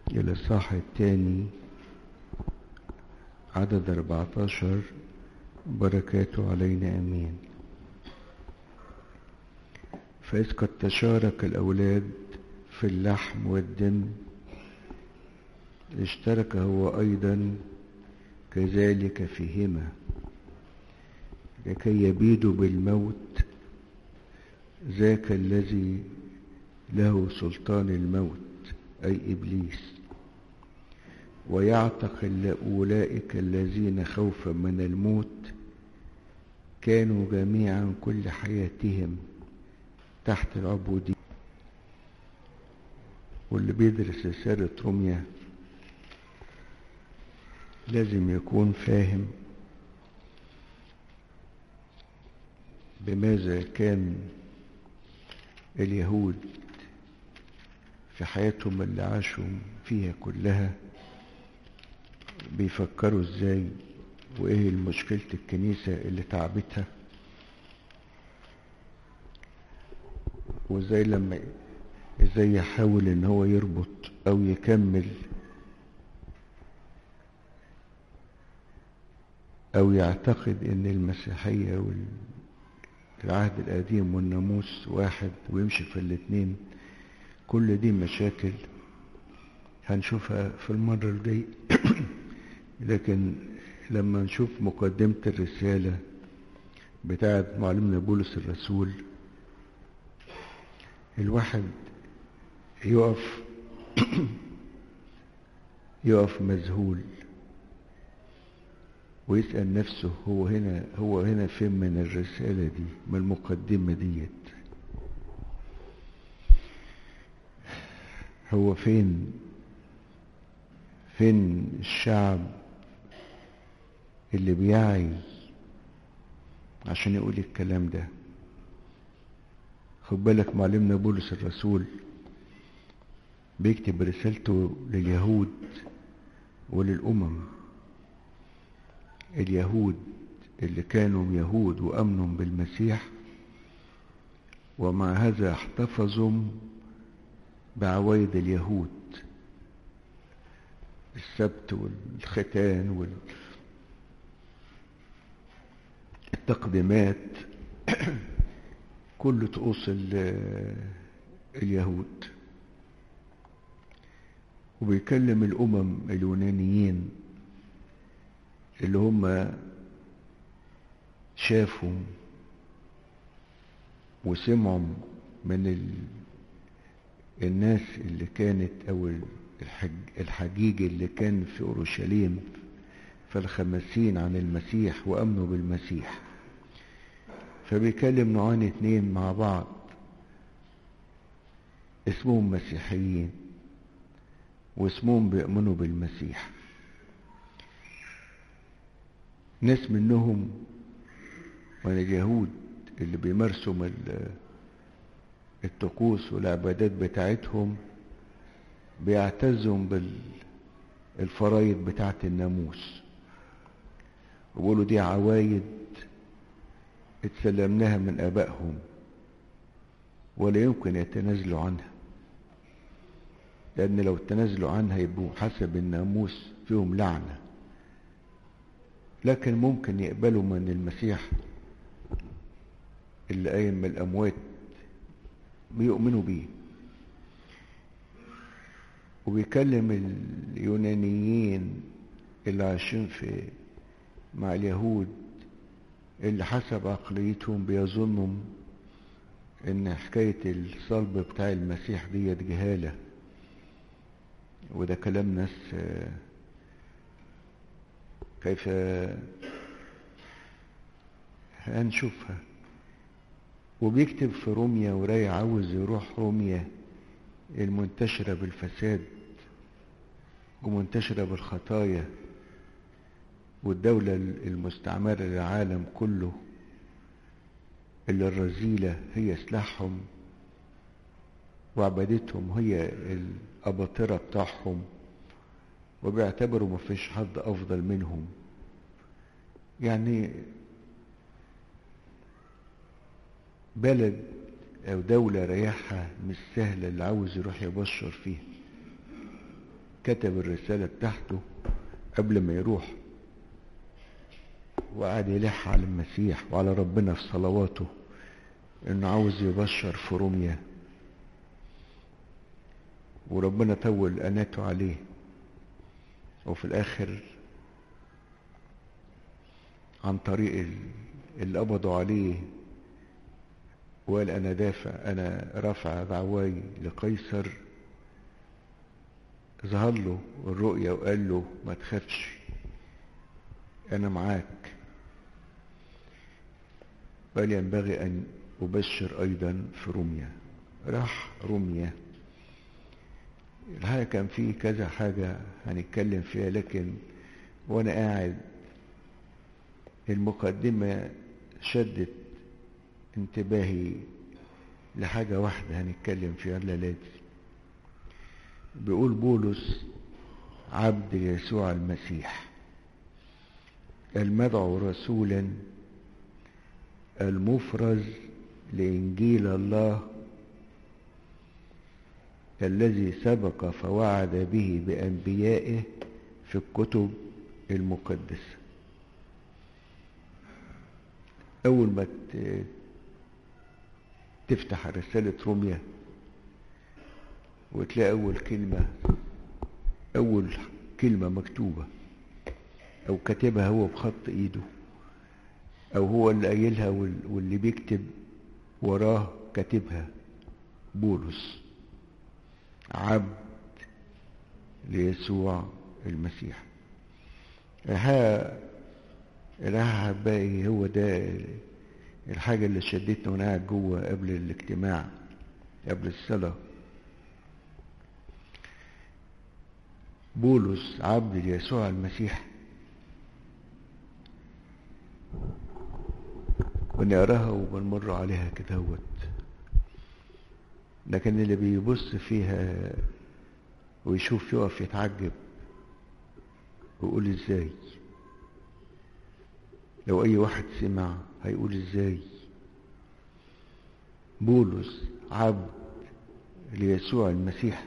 الإصحاح الثاني عدد 14. بركاته علينا أمين. فإذ قد تشارك الأولاد في اللحم والدم اشترك هو أيضا كذلك فيهما لكي يبيدوا بالموت ذاك الذي له سلطان الموت أي إبليس، ويعتقل أولئك الذين خوفا من الموت كانوا جميعا كل حياتهم تحت العبودية. واللي بيدرس رسالة روميا لازم يكون فاهم بماذا كان اليهود في حياتهم اللي عاشوا فيها كلها بيفكروا ازاي، وايه المشكلة الكنيسة اللي تعبتها، وازاي ازاي يحاول ان هو يربط او يكمل او يعتقد ان المسيحية والعهد القديم والناموس واحد ويمشي في الاتنين. كل دي مشاكل هنشوفها في المرة الجاية. لكن لما نشوف مقدمة الرسالة بتاعت معلمنا بولس الرسول الواحد يقف مذهول ويسأل نفسه هو هنا فين من الرسالة دي، من المقدمة ديت؟ هو فين الشعب اللي بيعي عشان يقول الكلام ده؟ خد بالك معلمنا بولس الرسول بيكتب رسالته لليهود وللأمم. اليهود اللي كانوا يهود وأمنوا بالمسيح ومع هذا احتفظوا بعوايد اليهود، السبت والختان والتقديمات، كل طقوس اليهود. وبيكلم الأمم اليونانيين اللي هم شافوا وسمعوا من الناس اللي كانت او الحجيج اللي كان في اورشليم فالخمسين عن المسيح وامنوا بالمسيح. فبيكلم نوعين اتنين مع بعض اسمهم مسيحيين واسمهم بيؤمنوا بالمسيح. ناس منهم من اليهود اللي بيمارسوا الطقوس والعبادات بتاعتهم بيعتزوا بالفرايض بتاعت الناموس ويقولوا دي عوايد اتسلمناها من ابائهم ولا يمكن يتنازلوا عنها، لان لو تنازلوا عنها يبقوا حسب الناموس فيهم لعنة. لكن ممكن يقبلوا من المسيح اللي قايم من الاموات، بيؤمنوا بيه. وبيكلم اليونانيين اللي عايشين مع اليهود اللي حسب عقليتهم بيظنوا ان حكاية الصلب بتاع المسيح ديت جهالة، وده كلام ناس كيف هنشوفها. وبيكتب في روميا وراي عاوز يروح روميا المنتشرة بالفساد ومنتشرة بالخطايا والدولة المستعمرة للعالم كله اللي الرذيلة هي سلاحهم وعبادتهم هي الأباطرة بتاعهم، وبيعتبروا مفيش حد أفضل منهم. يعني بلد او دولة ريحها مش سهلة اللي عاوز يروح يبشر فيها. كتب الرسالة بتاعته قبل ما يروح، وقعد يلح على المسيح وعلى ربنا في صلواته انه عاوز يبشر في روميا، وربنا طول أناته عليه، وفي الآخر عن طريق اللي قبضوا عليه وقال أنا رافع دعواي لقيصر، ظهر له الرؤيا وقال له ما تخافش أنا معاك، قال ينبغي أن أبشر أيضا في روميا. راح روميا. الحقيقة كان فيه كذا حاجة هنتكلم فيها، لكن وأنا قاعد المقدمة شدت انتباهي لحاجة واحدة هنتكلم فيها الليلة دي. بيقول بولس عبد يسوع المسيح المدعو رسولا المفرز لإنجيل الله الذي سبق فوعد به بأنبيائه في الكتب المقدسة. أول ما تفتح رسالة روميا وتلاقي أول كلمة مكتوبة أو كاتبها هو بخط إيده، أو هو اللي قايلها واللي بيكتب وراه كاتبها، بولس عبد ليسوع المسيح. باقي هو ده الحاجة اللي شدتني وانا قاعد جوه قبل الاجتماع، قبل الصلاة. بولس عبد ليسوع المسيح، ونقراها وبنمر عليها كده لكن اللي بيبص فيها ويشوف يقف يتعجب ويقول ازاي. لو اي واحد سمع هيقول ازاي بولس عبد ليسوع المسيح.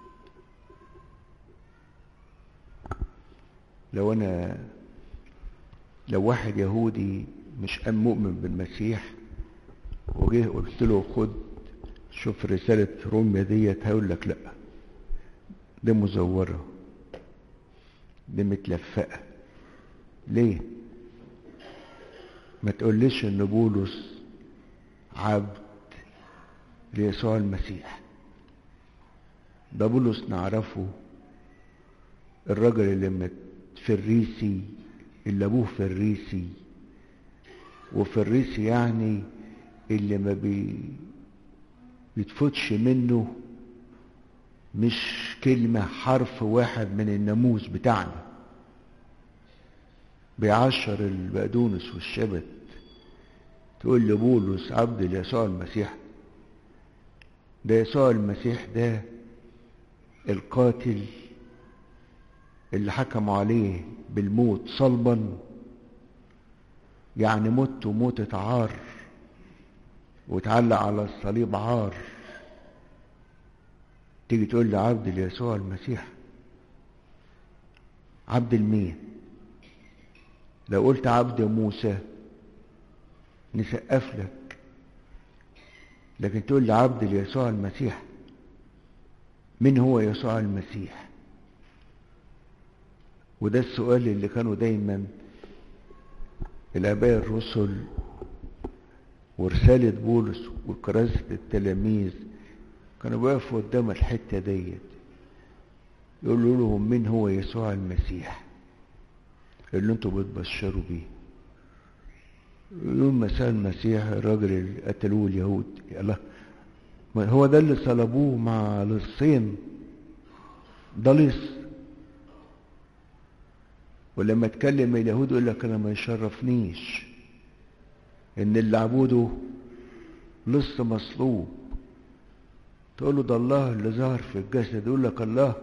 لو واحد يهودي مش مؤمن بالمسيح وجه قلت له خد شوف رسالة روميا ديت، هيقول لك لا دي مزورة، دي متلفقة. ليه؟ ما تقوليش ان بولس عبد ليسوع المسيح. ده بولس نعرفه الرجل اللي فريسي، اللي ابوه فريسي، وفريسي يعني اللي ما بيتفوتش منه مش كلمة، حرف واحد من الناموس بتاعنا، بيعشر البقدونس والشبت. تقول لي بولس عبد ليسوع المسيح؟ ده يسوع المسيح ده القاتل اللي حكموا عليه بالموت صلبا، يعني مت موتة عار وتعلق على الصليب عار. تيجي تقول لي عبد ليسوع المسيح؟ عبد المين؟ لو قلت عبد موسى نسقف لك، لكن تقول لي عبد ليسوع المسيح؟ من هو يسوع المسيح؟ وده السؤال اللي كانوا دايما الآباء الرسل ورسالة بولس وكراسة التلاميذ كانوا بيقفوا قدام الحتة ديت يقولوا لهم من هو يسوع المسيح اللي انتوا بتبشروا بيه؟ يقولون مسيح المسيح الراجل اللي قتلوه اليهود. يا الله، ما هو ده اللي صلبوه مع لصين، ده لص. ولما اتكلم اليهود يقول لك انا ما يشرفنيش ان اللي عبوده لص مصلوب. تقول له ده الله اللي ظهر في الجسد، يقول لك الله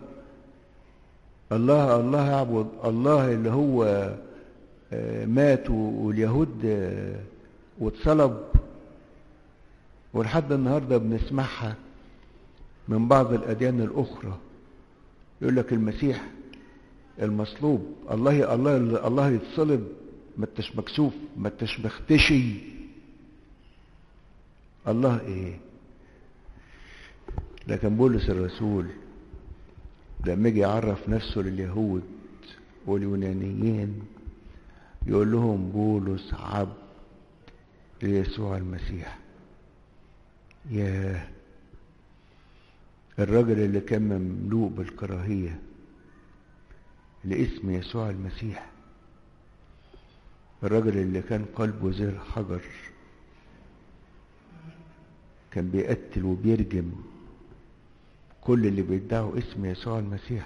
يعبد الله اللي هو مات واليهود واتصلب. ولحد النهارده بنسمعها من بعض الاديان الاخرى يقول لك المسيح المصلوب، الله يتصلب، ما انتش مكسوف، ما انتش مختشي. الله ايه؟ لكن بولس الرسول لما يجي يعرف نفسه لليهود واليونانيين يقول لهم بولس عبد ليسوع المسيح. ياه، الراجل اللي كان مملوء بالكراهية لاسم يسوع المسيح، الراجل اللي كان قلبه زي الحجر، كان بيقتل وبيرجم كل اللي بيدعوا اسم يسوع المسيح.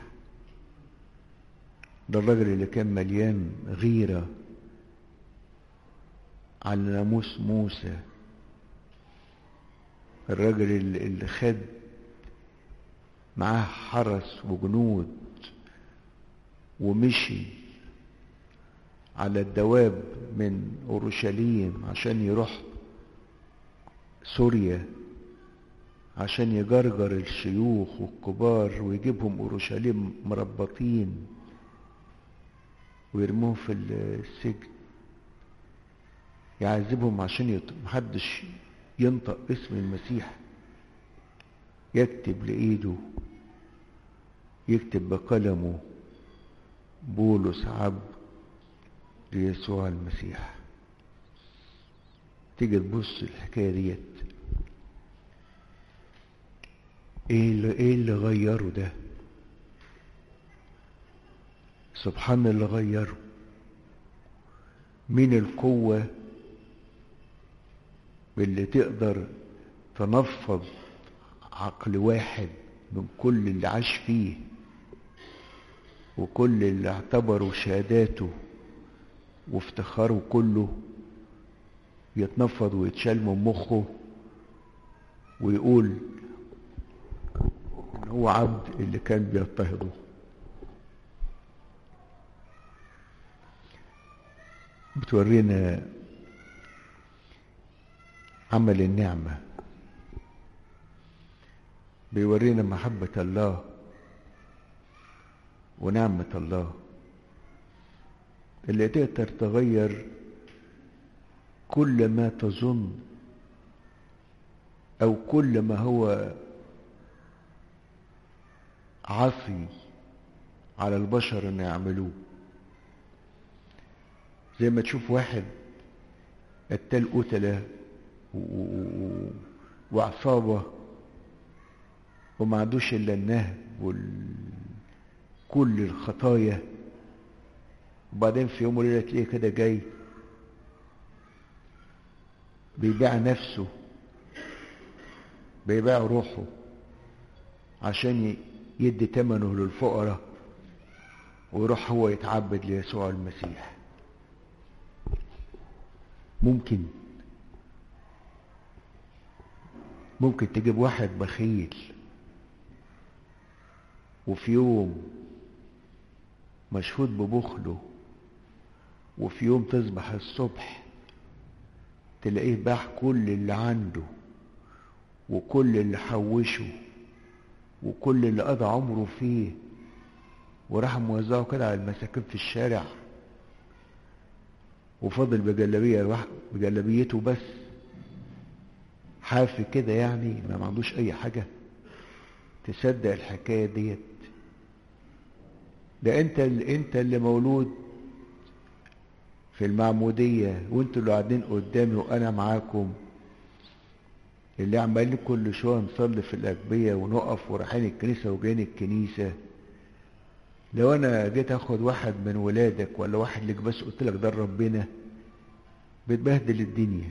ده الراجل اللي كان مليان غيرة على ناموس موسى، الراجل اللي خد معاه حرس وجنود ومشي على الدواب من اورشليم عشان يروح سوريا، عشان يجرجر الشيوخ والكبار ويجيبهم اورشليم مربطين ويرموهم في السجن، يعذبهم عشان محدش ينطق اسم المسيح. يكتب لإيده، يكتب بقلمه بولس عبد ليسوع المسيح. تيجي تبص الحكاية ديت، ايه اللي غيره ده؟ سبحان اللي غيره. مين القوة اللي تقدر تنفض عقل واحد من كل اللي عاش فيه وكل اللي اعتبروا شهاداته وافتخاره كله، يتنفض ويتشال من مخه ويقول ان هو عبد اللي كان بيضطهده؟ بتورينا عمل النعمة، بيورينا محبة الله ونعمة الله اللي تقدر تغير كل ما تظن او كل ما هو عصي على البشر ان يعملوه. زي ما تشوف واحد قتال قتلة وعصابة وما عندوش الا النهب كل الخطايا، وبعدين في يوم وليلة تلاقيه كده جاي بيبيع نفسه، بيبيع روحه عشان يدي ثمنه للفقراء ويروح هو يتعبد ليسوع المسيح. ممكن تجيب واحد بخيل وفي يوم مشهود ببخله، وفي يوم تصبح الصبح تلاقيه باع كل اللي عنده وكل اللي حوشه وكل اللي قضى عمره فيه وراح موزعه كده على المساكين في الشارع، وفضل بجلبيته بس، حافي كده يعني ما عندوش اي حاجة. تصدق الحكاية ديت؟ ده انت اللي مولود في المعمودية وانتوا اللي قاعدين قدامي وانا معاكم، اللي عمالين كل شوية نصلي في الأجبية ونقف ورايحين الكنيسة وجايين الكنيسة. لو انا جيت اخد واحد من ولادك ولا واحد لك بس قلت لك ده ربنا، بتبهدل الدنيا.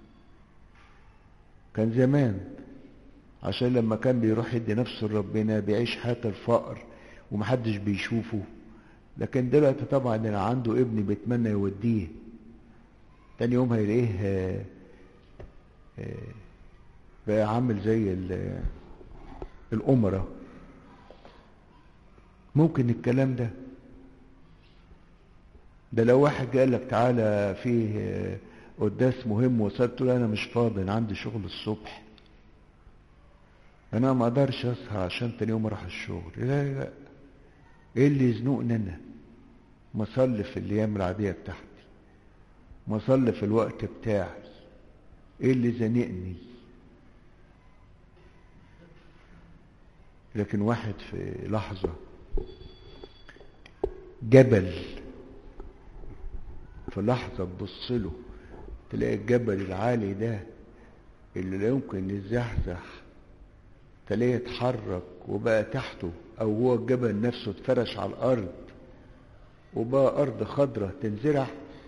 كان زمان عشان لما كان بيروح يدي نفسه لربنا بيعيش حياة الفقر ومحدش بيشوفه، لكن دلوقتي طبعا اللي عنده ابن بيتمنى يوديه، تاني يوم هيلاقيه بقى عامل زي الأمرة. ممكن الكلام ده لو واحد قال لك تعالى فيه قداس مهم وصلت له انا مش فاضي، انا عندي شغل الصبح، انا ما اقدرش اصحى عشان تاني يوم اروح الشغل. لا ايه اللي يزنقني انا؟ ما اصلي في الايام العاديه بتاعتي، ما اصلي في الوقت بتاعي. ايه اللي زنقني؟ لكن واحد في لحظه جبل، في لحظه تبص له تلاقي الجبل العالي ده اللي لا يمكن يتزحزح، تلاقيه يتحرك وبقى تحته، او هو الجبل نفسه اتفرش على الارض وبقى ارض خضراء تنزرع.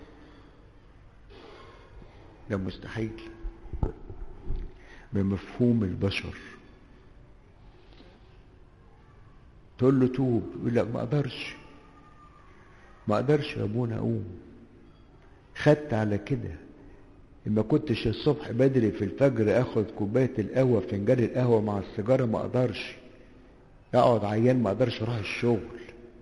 ده مستحيل بمفهوم البشر. تقول له توب، يقول لك ما اقدرش، ما اقدرش يا ابونا اقوم. خدت على كده. ما كنتش الصبح بدري في الفجر اخد كوبايه القهوه، فنجان القهوه مع السيجاره، ما اقدرش. اقعد عيان، ما اقدرش اروح الشغل.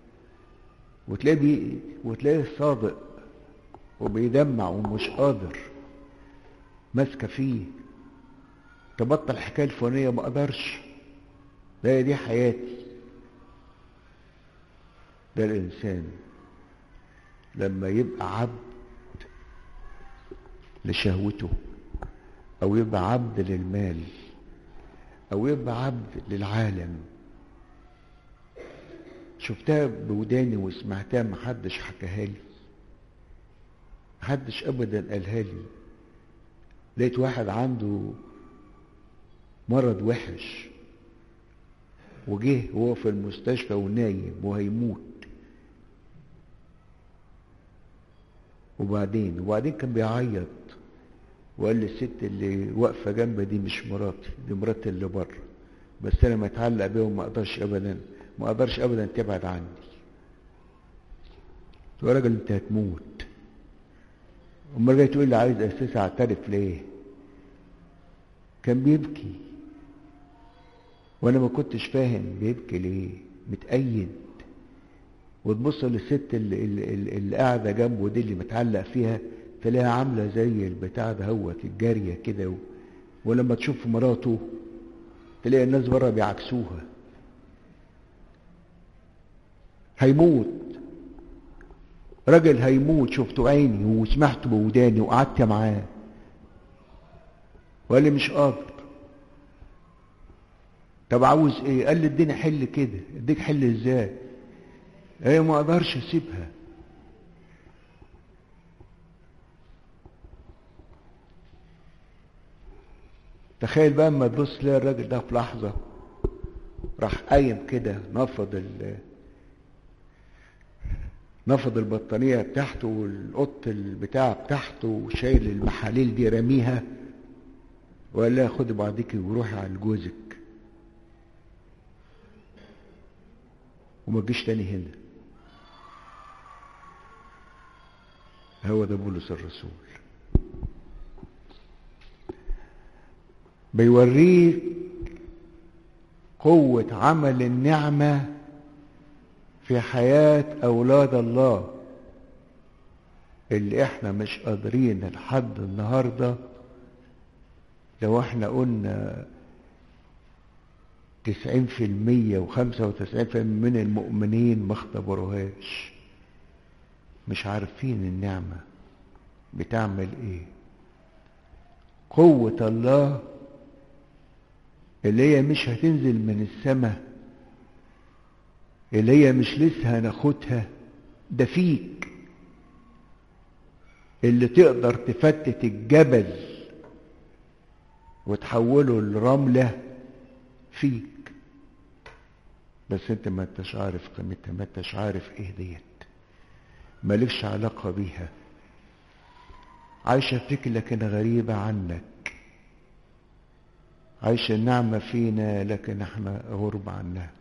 وتلاقيه صادق وبيدمع ومش قادر، ماسكه فيه. تبطل الحكايه الفلانيه، ما اقدرش، ده دي حياتي. ده الانسان لما يبقى عبد لشهوته، او يبقى عبد للمال، او يبقى عبد للعالم. شفتها بوداني وسمعتها، محدش حكاها لي، محدش ابدا قالها لي. لقيت واحد عنده مرض وحش وجه وهو في المستشفى ونايم وهيموت، وبعدين كان بيعيط وقال لي الست اللي واقفه جنبي دي مش مراتي، دي مراتي اللي بره، بس انا متعلق بيها وما اقدرش ابدا تبعد عني. قلت له يا راجل انت هتموت، امال جاي تقول لي عايز اساسا اعترف ليه؟ كان بيبكي وانا ما كنتش فاهم بيبكي ليه، متأيد. وتبص للست اللي قاعده جنبه دي اللي متعلق فيها، تلاقيها عامله زي البتاع ده هوت الجاريه كده، ولما تشوف مراته تلاقي الناس بره بيعكسوها. هيموت راجل، هيموت، شفته عيني وسمعته بوداني وقعدت معاه، وقال لي مش قادر. طب عاوز ايه؟ قال لي اديني حل كده. اديك حل ازاي؟ ايه؟ ما اقدرش اسيبها. تخيل بقى اما تبص تلاقي الراجل ده في لحظه راح قايم كده، نفض البطانيه بتاعته والقط البتاع بتاعته وشايل المحاليل دي رميها، وقال لها خدي بعضك وروحي على جوزك وما تجيش تاني هنا. هو ده بولس الرسول، بيوريك قوة عمل النعمة في حياة أولاد الله اللي احنا مش قادرين لحد النهاردة. لو احنا قلنا 90% و95% من المؤمنين ما اختبروهاش، مش عارفين النعمة بتعمل ايه. قوة الله اللي هي مش هتنزل من السماء، اللي هي مش لسه هناخدها، ده فيك، اللي تقدر تفتت الجبل وتحوله لرملة فيك. بس انت ما انتش عارف قيمتها، ما انتش عارف ايه ديت، مالكش علاقة بيها، عايشة فيك لكن غريبة عنك، عايشة النعمة فينا لكن احنا غرب عنها.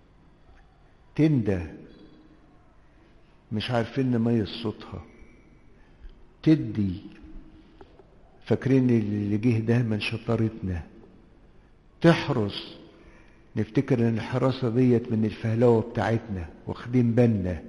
تندى مش عارفين نميز صوتها، تدي فاكرين اللي جه ده من شطارتنا، تحرس نفتكر ان الحراسة ديت من الفهلوة بتاعتنا واخدين بالنا،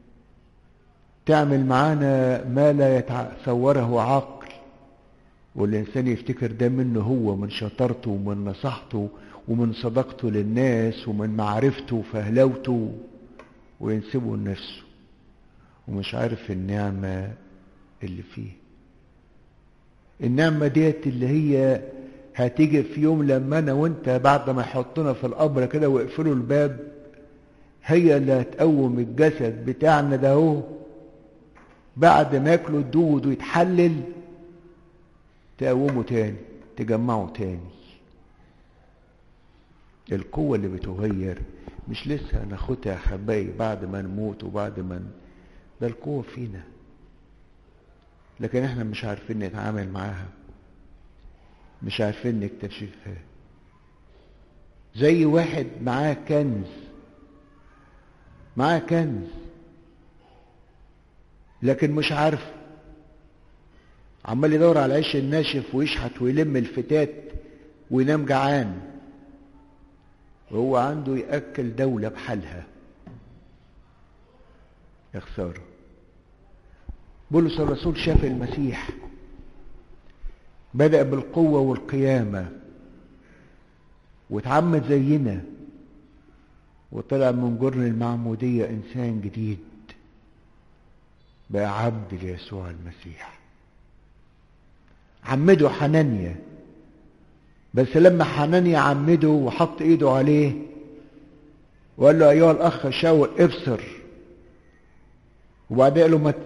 تعمل معانا ما لا يتصوره عقل، والإنسان يفتكر ده منه هو، من شطارته ومن نصحته ومن صداقته للناس ومن معرفته وفهلوته. وينسبه لنفسه ومش عارف النعمة اللي فيه. النعمة ديت اللي هي هتيجي في يوم لما انا وانت بعد ما يحطنا في القبر كده ويقفلوا الباب، هي اللي هتقوم الجسد بتاعنا ده اهو بعد ما ياكلوا الدود ويتحلل، تقومه تاني، تجمعه تاني. القوة اللي بتغير مش لسه هناخدها يا حبايبي بعد ما نموت وبعد ما ده القوة فينا، لكن احنا مش عارفين نتعامل معاها، مش عارفين نكتشفها. زي واحد معاه كنز لكن مش عارف، عمال يدور على العيش الناشف ويشحت ويلم الفتات وينام جعان، وهو عنده يأكل دولة بحالها. يا خسارة. بولس الرسول شاف المسيح بدأ بالقوة والقيامة واتعمد زينا وطلع من جرن المعمودية إنسان جديد، بقى عبد ليسوع المسيح. عمده حنانيا، بس لما حنانيا عمده وحط ايده عليه وقال له ايها الاخ شاول ابصر، وبعدين قال له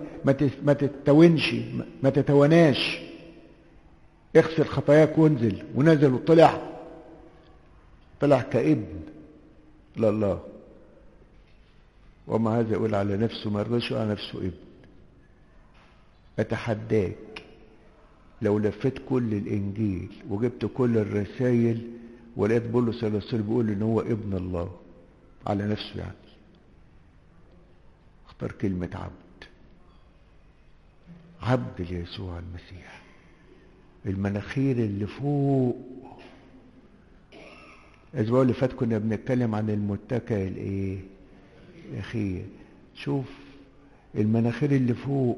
ما تتواناش، اغسل خطاياك وانزل، ونزل وطلع كابن لله. وما هذا يقول على نفسه، ما يرضاش على نفسه ابن. اتحداك لو لفيت كل الانجيل وجبت كل الرسائل ولقيت بولس الرسول بيقول ان هو ابن الله على نفسه، يعني اختار كلمة عبد ليسوع المسيح. المناخير اللي فوق. الاسبوع اللي فات كنا بنتكلم عن المتكئ الايه يا اخي، شوف المناخير اللي فوق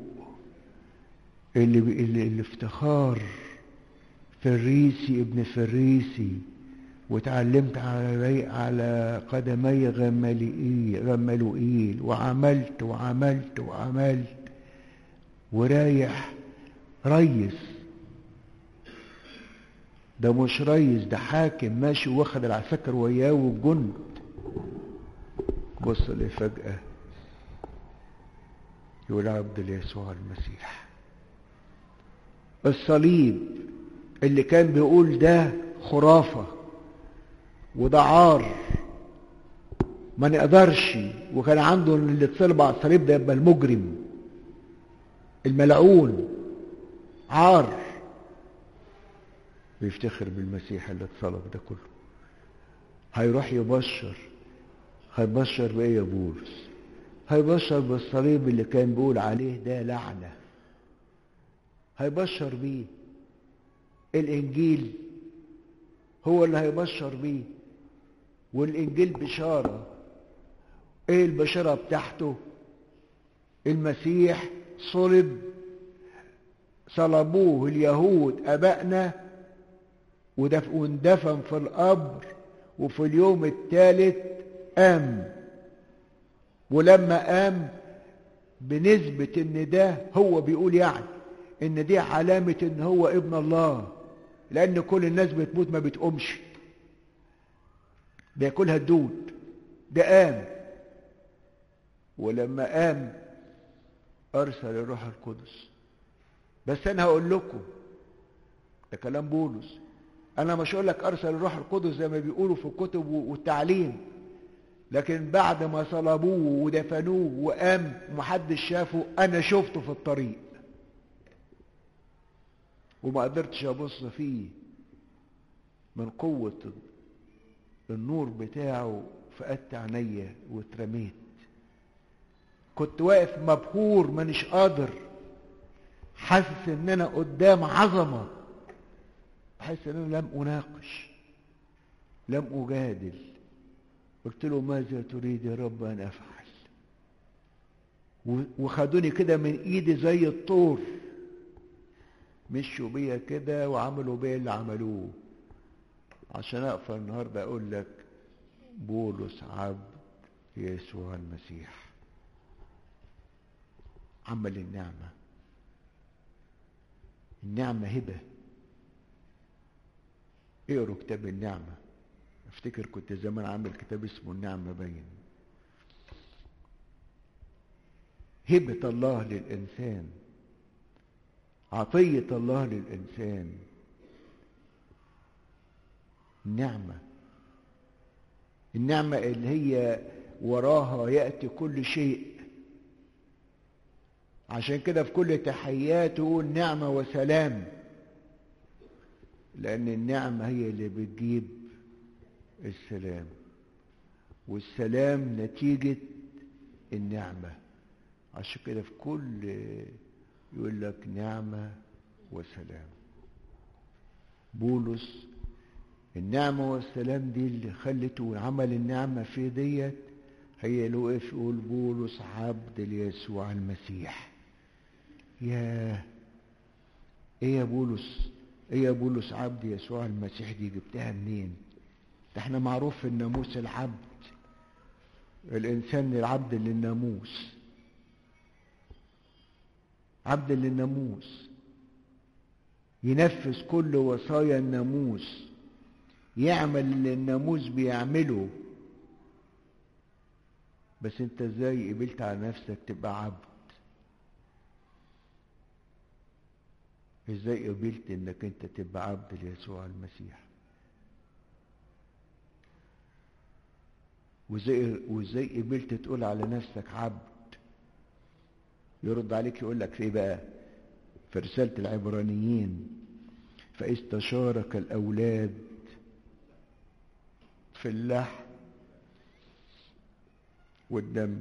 اللي افتخار فريسي ابن فريسي، وتعلمت على قدمي غملوئيل وعملت ورايح ريس. ده مش ريس، ده حاكم ماشي واخد العساكر وياه والجند. بص ليه فجأة يقول عبد ليسوع المسيح. الصليب اللي كان بيقول ده خرافة وده عار ما نقدرش، وكان عنده اللي اتصلب على الصليب ده يبقى المجرم الملعون عار، بيفتخر بالمسيح اللي اتصلب ده كله. هيروح هيبشر بايه يا بولس؟ هيبشر بالصليب اللي كان بيقول عليه ده لعنة، هيبشر بيه. الانجيل هو اللي هيبشر بيه، والانجيل بشارة. ايه البشارة بتاعته؟ المسيح صلبوه اليهود ابائنا واندفن في القبر، وفي اليوم الثالث قام. ولما قام بنسبة ان ده هو بيقول يعني ان دي علامة ان هو ابن الله، لان كل الناس بتموت ما بتقومش، بياكلها الدود. ده قام، ولما قام ارسل الروح القدس. بس انا هقول لكم، ده كلام بولس، انا مش هقول لك ارسل الروح القدس زي ما بيقولوا في الكتب والتعليم، لكن بعد ما صلبوه ودفنوه وقام ومحدش شافه، انا شفته في الطريق وما قدرتش ابص فيه من قوة النور بتاعه، فقدت عينيا واترميت. كنت واقف مبهور مانيش قادر، حاسس ان انا قدام عظمة، حاسس ان انا لم اناقش لم اجادل. قلت له ماذا تريد يا رب ان افعل؟ وخدوني كده من ايدي زي الطور، مشوا بيا كده وعملوا بيا اللي عملوه، عشان اقف النهارده اقول لك بولس عبد يسوع المسيح. عمل النعمة. النعمة هبة. اقروا كتاب النعمة. افتكر كنت زمان عامل كتاب اسمه النعمة باين. هبة الله للإنسان، عطية الله للإنسان. النعمة اللي هي وراها يأتي كل شيء. عشان كده في كل تحياته نعمة وسلام، لأن النعمة هي اللي بتجيب السلام، والسلام نتيجة النعمة. عشان كده في كل يقول لك نعمة وسلام. بولس النعمة والسلام دي اللي خلته عمل النعمة في ديت، هي اللي وقف يقول بولس عبد ليسوع المسيح. ايه يا بولس عبد يسوع المسيح دي جبتها منين؟ ده احنا معروف في الناموس العبد، الانسان العبد للناموس، عبد للناموس، ينفذ كل وصايا الناموس، يعمل اللي الناموس بيعمله. بس انت ازاي قبلت على نفسك تبقى عبد؟ ازاي قبلت انك انت تبقى عبد ليسوع المسيح؟ وازاي قبلت تقول على نفسك عبد؟ يرد عليك يقول لك في ايه بقى في رسالة العبرانيين؟ فإذ تشارك الأولاد في اللحم والدم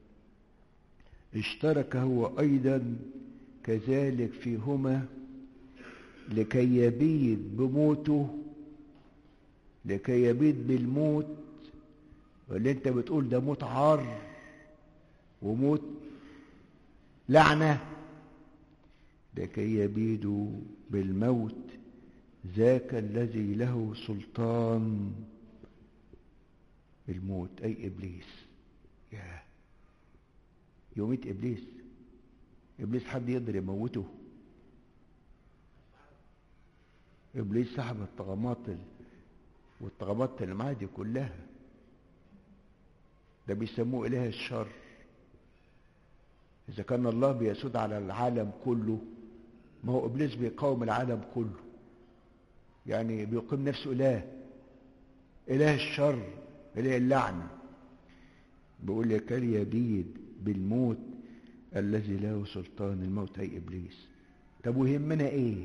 اشترك هو أيضا كذلك فيهما لكي يبيد بموته، لكي يبيد بالموت. واللي انت بتقول ده موت عار وموت لعنة، لكي يبيدوا بالموت ذاك الذي له سلطان الموت، أي إبليس. يوميت إبليس حد يقدر يموته؟ إبليس صاحب الطغمات والطغمات اللي معاه دي كلها، ده بيسموه إله الشر. إذا كان الله بيسود على العالم كله، ما هو إبليس بيقاوم العالم كله، يعني بيقيم نفسه إله الشر، إله اللعنة. بيقول لكي يبيد بالموت الذي له سلطان الموت، أي إبليس. طب ويهمنا إيه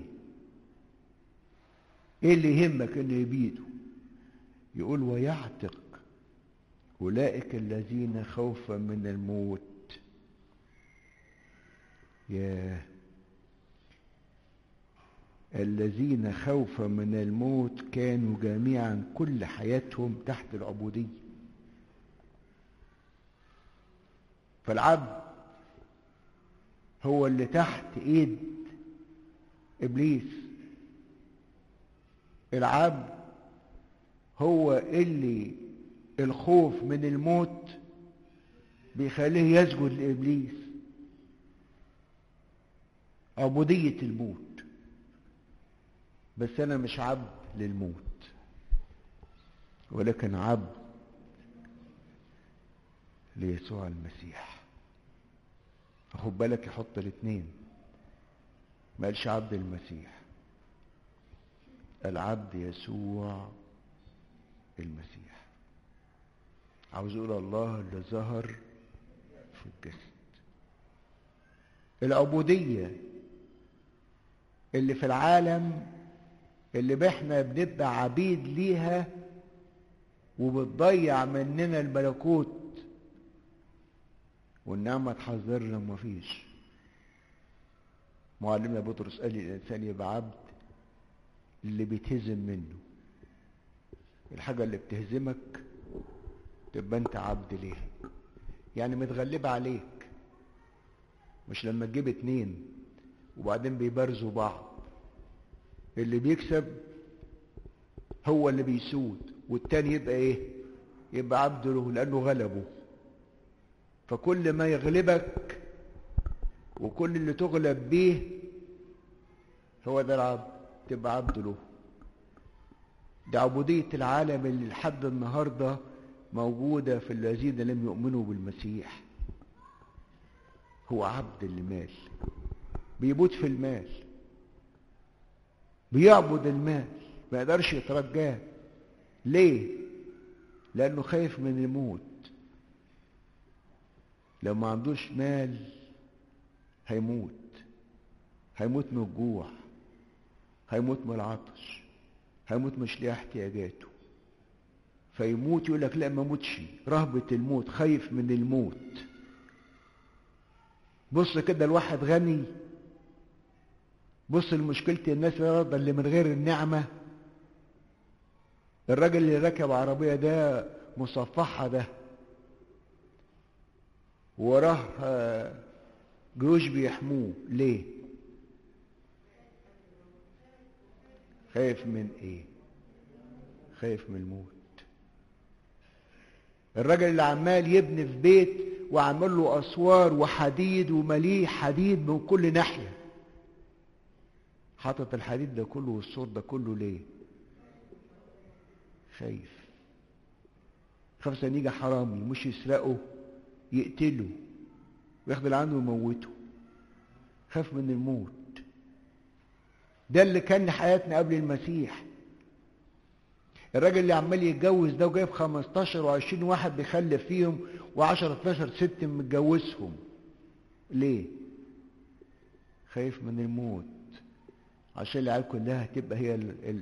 اللي يهمك إنه يبيده؟ يقول ويعتق أولئك الذين خوفا من الموت. الذين خوفا من الموت كانوا جميعا كل حياتهم تحت العبودية. فالعبد هو اللي تحت ايد ابليس. العبد هو اللي الخوف من الموت بيخليه يسجد لابليس، عبودية الموت. بس انا مش عبد للموت، ولكن عبد ليسوع المسيح. خد بالك يحط الاثنين، ما قالش عبد المسيح، العبد يسوع المسيح. عاوز يقول الله اللي ظهر في الجسد. العبودية اللي في العالم اللي احنا بنبقى عبيد ليها وبتضيع مننا الملكوت، والنعمة تحذرنا مفيش. معلمنا بطرس قال الإنسان يبقى عبد اللي بيتهزم منه، الحاجة اللي بتهزمك تبقى انت عبد ليها، يعني متغلبة عليك. مش لما تجيب اتنين وبعدين بيبارزوا بعض، اللي بيكسب هو اللي بيسود، والتاني يبقى ايه؟ يبقى عبد له لانه غلبه. فكل ما يغلبك وكل اللي تغلب بيه هو ده العبد، تبقى عبد له. دي عبودية العالم اللي لحد النهاردة موجودة في الذين لم يؤمنوا بالمسيح. هو عبد المال، بيموت في المال، بيعبد المال، ما يقدرش يترجاه. ليه؟ لأنه خايف من الموت. لو ما عندوش مال هيموت من الجوع، هيموت من العطش، هيموت مش ليه احتياجاته، فيموت. يقول لك لا ما موتش، رهبة الموت، خايف من الموت. بص كده الواحد غني، بص لمشكلة الناس اللي من غير النعمة. الراجل اللي راكب عربية ده مصفحة ده وراه جيوش بيحموه، ليه؟ خايف من ايه؟ خايف من الموت. الراجل اللي عمال يبني في بيت وعمل له اسوار وحديد ومليه حديد من كل ناحية، حاطط الحديد ده كله والسور ده كله ليه؟ خايف ان يجي حرامي مش يسرقه يقتله وياخد اللي عنده ويموته. خاف من الموت. ده اللي كان حياتنا قبل المسيح. الراجل اللي عمال يتجوز ده وجايب 15 و20 واحد بيخلف فيهم و10 12 ست متجوزهم، ليه؟ خايف من الموت، عشان العيال كلها تبقى هي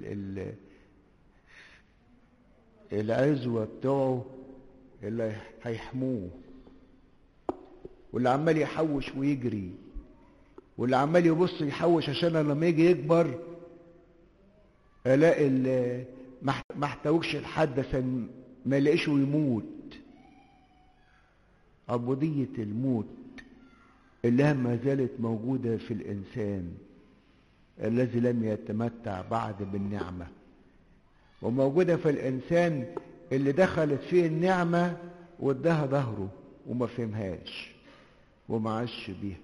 العزوة بتوعه اللي هيحموه، واللي عمال يحوش ويجري، واللي عمال يبص يحوش عشان لما يجي يكبر الاقي ما احتوجش لحد عشان ما يلاقيش ويموت. عبودية الموت اللي ما زالت موجودة في الإنسان الذي لم يتمتع بعد بالنعمة، وموجودة في الإنسان اللي دخلت فيه النعمة واداها ظهره وما فهمهاش وما عاش بيها.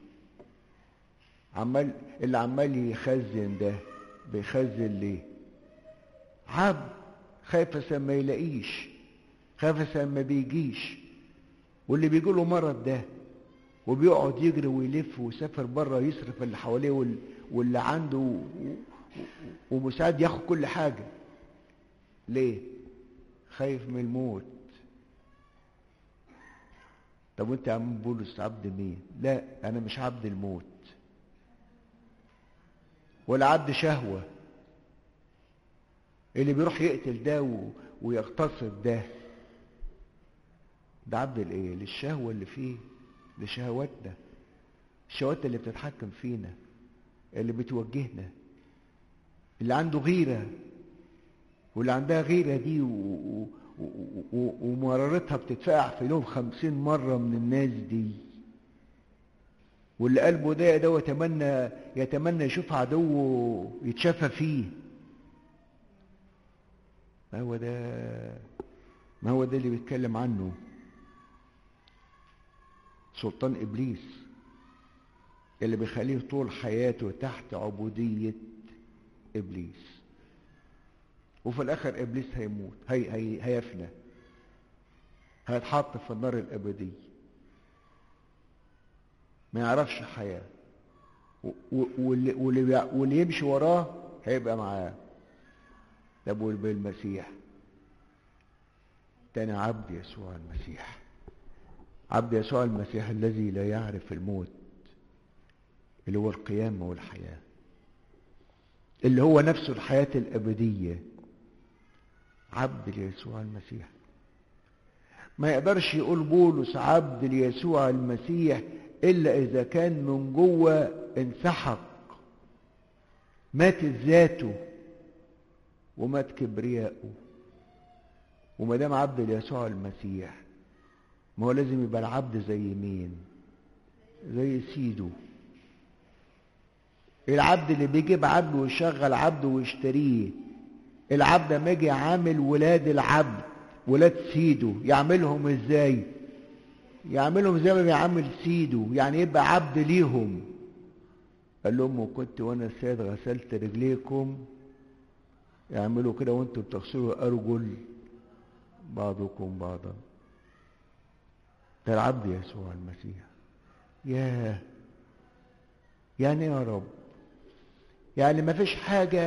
اللي عمال يخزن ده بيخزن ليه؟ عبد خايف عشان ما يلاقيش، خايف عشان ما بيجيش. واللي بيجيله مرض ده وبيقعد يجري ويلف ويسافر بره يصرف اللي حواليه واللي عنده ومساعد ياخد كل حاجة، ليه؟ خايف من الموت. طب وانت يا عم بولس عبد مين؟ لا انا مش عبد الموت ولا عبد شهوة اللي بيروح يقتل ده ويغتصب ده عبد الايه؟ للشهوة اللي فيه، لشهواتنا، الشهوات اللي بتتحكم فينا، اللي بتوجهنا، اللي عنده غيرة واللي عندها غيرة دي ومرارتها بتتفقع في يوم 50 مرة من الناس دي، واللي قلبه ده يتمنى يشوف عدوه يتشفى فيه. ما هو ده اللي بيتكلم عنه سلطان إبليس، اللي بيخليه طول حياته تحت عبودية إبليس. وفي الآخر إبليس هيموت، هيفنى، هيتحط في النار الأبدية، ما يعرفش حياة، واللي يمشي وراه هيبقى معاه. طب بالمسيح تاني عبد يسوع المسيح، عبد يسوع المسيح الذي لا يعرف الموت، اللي هو القيامة والحياة، اللي هو نفسه الحياة الأبدية. عبد ليسوع المسيح. ما يقدرش يقول بولس عبد ليسوع المسيح إلا إذا كان من جوه انسحق، مات ذاته ومات كبرياءه. وما دام عبد ليسوع المسيح، ما هو لازم يبقى العبد زي مين؟ زي سيده. العبد اللي بيجيب عبد ويشغل عبد ويشتريه، العبد لما يجي عامل ولاد العبد ولاد سيده يعملهم ازاي؟ يعملهم زي ما بيعمل سيده، يعني يبقى عبد ليهم. قال لهم وكنت وانا السيد غسلت رجليكم، يعملوا كده وانتم بتغسلوا ارجل بعضكم بعضا. ده العبد يسوع المسيح. ياه، يعني يا رب، يعني ما فيش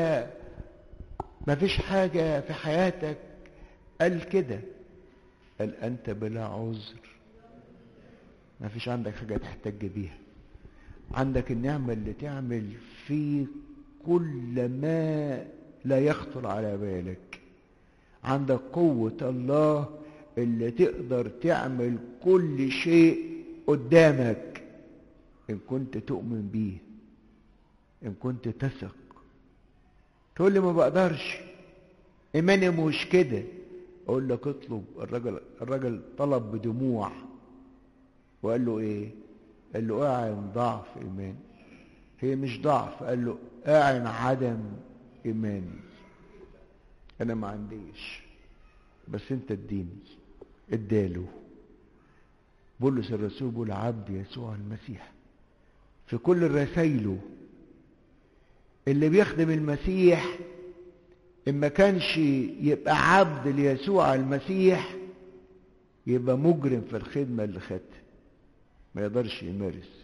حاجة في حياتك قال كده، قال أنت بلا عذر. ما فيش عندك حاجة تحتج بيها، عندك النعمة اللي تعمل في كل ما لا يخطر على بالك، عندك قوة الله اللي تقدر تعمل كل شيء قدامك إن كنت تؤمن بيه، إن كنت تثق. تقول لي ما بقدرش، إيماني مش كده. أقول لك اطلب. الراجل طلب بدموع وقال له إيه؟ قال له أعن ضعف إيماني. هي مش ضعف، قال له أعن عدم إيماني. أنا ما عنديش بس أنت اديني. اداله. بولس الرسول بيقول عبد يسوع المسيح في كل رسايله. اللي بيخدم المسيح إن ما كانش يبقى عبد ليسوع المسيح يبقى مجرم في الخدمة اللي خدها، ما يقدرش يمارس.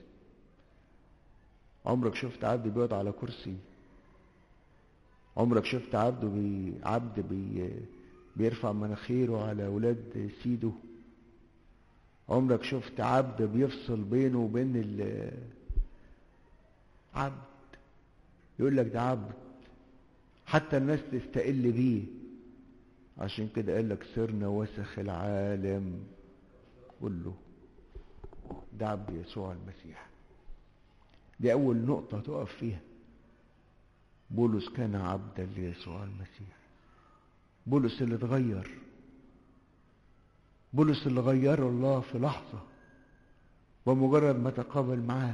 عمرك شفت عبد بيقعد على كرسي؟ عمرك شفت عبد بيرفع مناخيره على أولاد سيده؟ عمرك شفت عبد بيفصل بينه وبين عبد؟ يقول لك ده عبد، حتى الناس تستقل بيه. عشان كده قال لك صرنا وسخ العالم كله. ده عبد يسوع المسيح. دي أول نقطة تقف فيها. بولس كان عبدا ليسوع المسيح. بولس اللي اتغير، بولس اللي غيره الله في لحظة ومجرد ما تقابل معاه.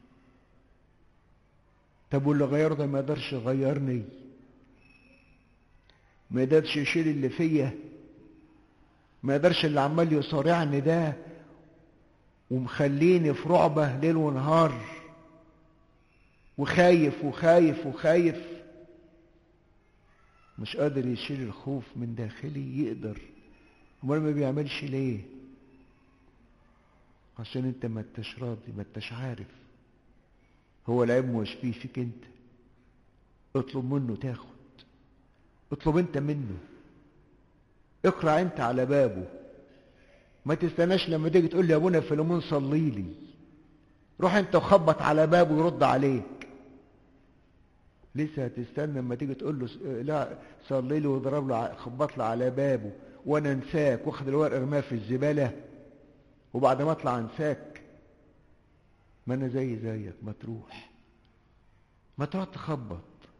طب واللي غيره ده ما يقدرش يغيرني؟ ما يقدرش يشيل اللي فيا؟ ما يقدرش اللي عمال يصارعني ده ومخليني في رعبة ليل ونهار وخايف وخايف وخايف؟ مش قادر يشيل الخوف من داخلي؟ يقدر. امال ما بيعملش ليه؟ عشان انت ما انتش راضي، ما انتش عارف. هو العيب مش فيك انت. اطلب منه تاخد. اطلب انت منه. اقرع انت على بابه. ما تستناش لما تيجي تقول لي يا ابونا فيلمون صلي لي. روح انت وخبط على بابه ويرد عليك. لسه هتستنى لما تيجي تقول له لا صلي لي واضرب له خبط له على بابه وانا انساك واخد الورق ارماه في الزباله وبعد ما اطلع انساك؟ ما انا زيك. ما تروح تخبط.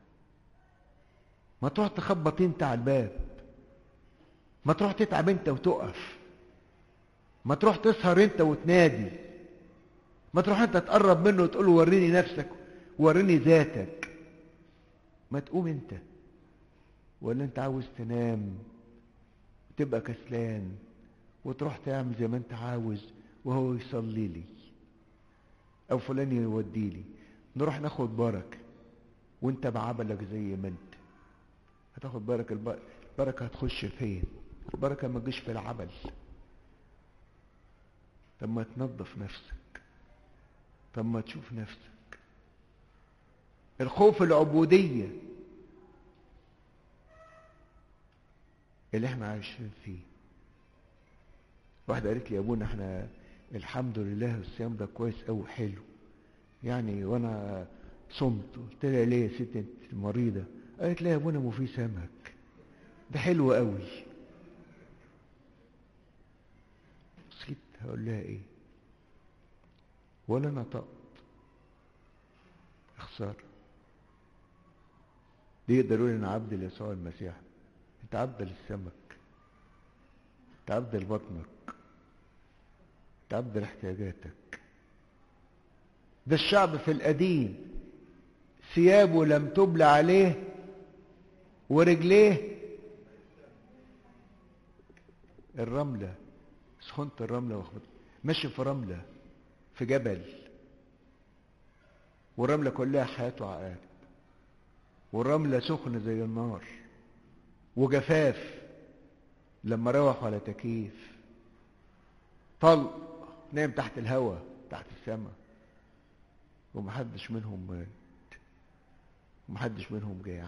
ما تروح تخبط انت على الباب. ما تروح تتعب انت وتقف. ما تروح تسهر انت وتنادي. ما تروح انت تقرب منه وتقول له وريني نفسك وريني ذاتك. ما تقوم انت. ولا انت عاوز تنام وتبقى كسلان وتروح تعمل زي ما انت عاوز وهو يصلي لي او فلان يودي لي، نروح ناخد بركه وانت بعبلك زي ما انت هتاخد بركه. البركه هتخش فين؟ البركه ما تجيش في العبل. طب ما تنظف نفسك. طب ما تشوف نفسك. الخوف العبوديه اللي احنا عايشين فيه. واحده قالت لي يا ابونا احنا الحمد لله الصيام ده كويس قوي حلو يعني وانا صمت. قلت لها ليه يا ست انت مريضه؟ قالت لي يا ابونا مو في سمك ده حلو قوي. صيت هقول لها ايه؟ ولا نطقت. خساره. دي يقدر يقول انا عبد ليسوع المسيح؟ انت عبد للسمك. انت عبد لبطنك. انت عبد لاحتياجاتك. ده الشعب في القديم ثيابه لم تبلى عليه ورجليه الرملة، سخنة الرملة واخبط. ماشي في رملة، في جبل، والرملة كلها حياته عقارب، والرملة سخنة زي النار، وجفاف لما روح على تكييف، طلق نام تحت الهواء تحت السماء، ومحدش منهم مات، ومحدش منهم جاع.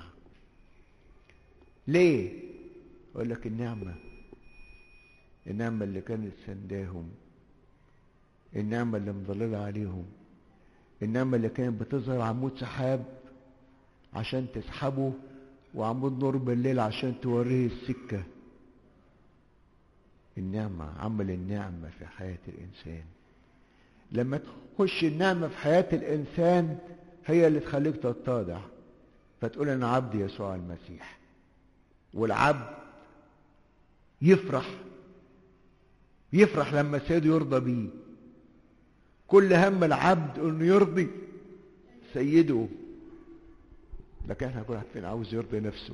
ليه؟ اقول لك النعمة اللي كانت سنداهم، النعمة اللي مضللة عليهم، النعمة اللي كانت بتظهر عمود سحاب عشان تسحبه، وعمود نور بالليل عشان توريه السكة. النعمة، عمل النعمة في حياة الإنسان. لما تخش النعمة في حياة الإنسان هي اللي تخليك تتضع، فتقول أنا عبد يسوع المسيح. والعبد يفرح لما سيده يرضى بيه. كل هم العبد انه يرضي سيده، لكن احنا كل واحد فينا عاوز يرضي نفسه.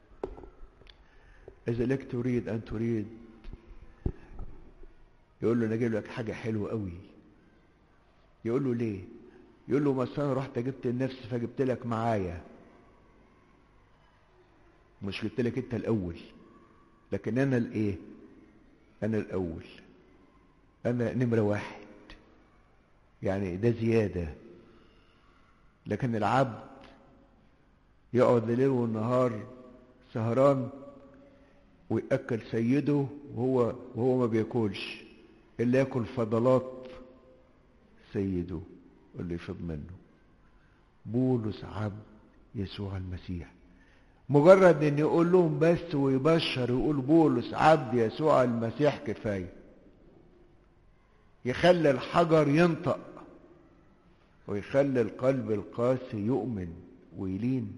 اذا لك تريد ان تريد، يقول له انا اجيب لك حاجه حلوه قوي. يقول له ليه؟ يقول له مثلا انا رحت جبت لنفسي فجبت لك معايا، مش جبت لك انت الاول، لكن انا الايه؟ انا الاول، انا نمره واحد، يعني ده زياده. لكن العبد يقعد الليل والنهار سهران ويأكل سيده وهو ما بياكلش الا ياكل فضلات سيده اللي يفض منه. بولس عبد يسوع المسيح. مجرد ان يقول لهم بس ويبشر يقول بولس عبد يسوع المسيح كفايه، يخلي الحجر ينطق ويخلي القلب القاسي يؤمن ويلين.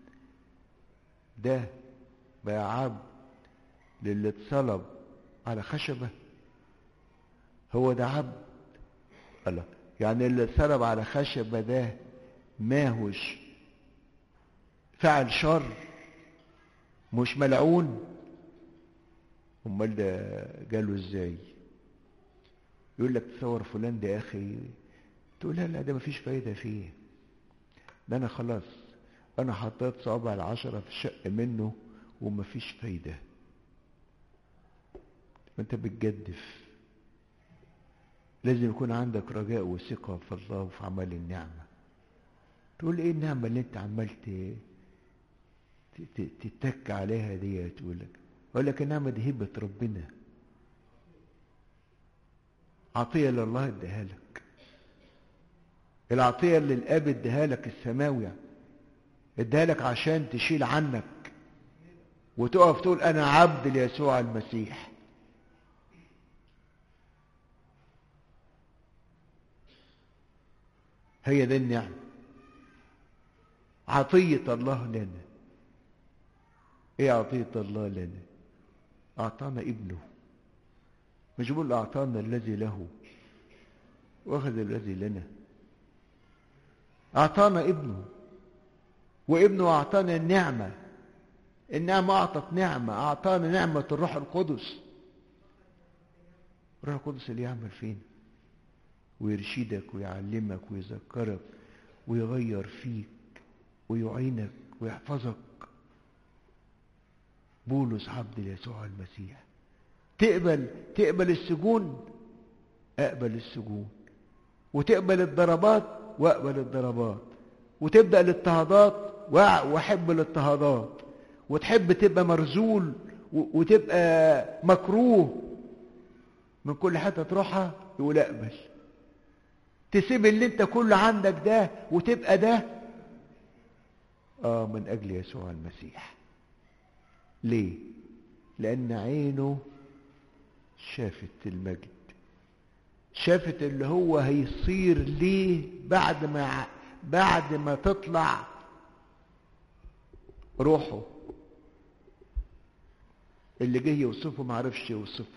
ده بقى عبد للي اتصلب على خشبه. هو ده عبد. الله، يعني اللي اتصلب على خشبه ده ماهوش فعل شر، مش ملعون؟ امال ده جاله ازاي؟ يقول لك تصور فلان ده يا اخي، تقول لا ده مفيش فايده فيه، ده انا خلاص انا حطيت صوابع العشرة في الشق منه ومفيش فايده. وانت بتجدف. لازم يكون عندك رجاء وثقه في الله وفي عمل النعمه. تقول ايه النعمه اللي انت عمال تتك عليها دي؟ اقول لك النعمه دي هبه ربنا، عطيه لله اداها لك. العطيه اللي الاب اداها لك السماوي اداها لك عشان تشيل عنك وتقف تقول انا عبد ليسوع المسيح. هي دي النعمه، عطيه الله لنا. ايه عطيه الله لنا؟ اعطانا ابنه. مش بقول اعطانا الذي له واخذ الذي لنا. اعطانا ابنه، وابنه اعطانا النعمه. النعمه اعطت نعمه، اعطانا نعمه الروح القدس. الروح القدس اللي يعمل فينا ويرشدك ويعلمك ويذكرك ويغير فيك ويعينك ويحفظك. بولس عبد ليسوع المسيح. تقبل السجون، اقبل السجون. وتقبل الضربات، واقبل الضربات. وتبدأ الاضطهادات، واحب الاضطهادات. وتحب تبقى مرزول وتبقى مكروه من كل حته تروحها، يقول اقبل. تسيب اللي انت كله عندك ده وتبقى ده من اجل يسوع المسيح. ليه؟ لان عينه شافت المجد، شافت اللي هو هيصير ليه بعد ما تطلع روحه. اللي جه يوصفه ما عرفش يوصفه.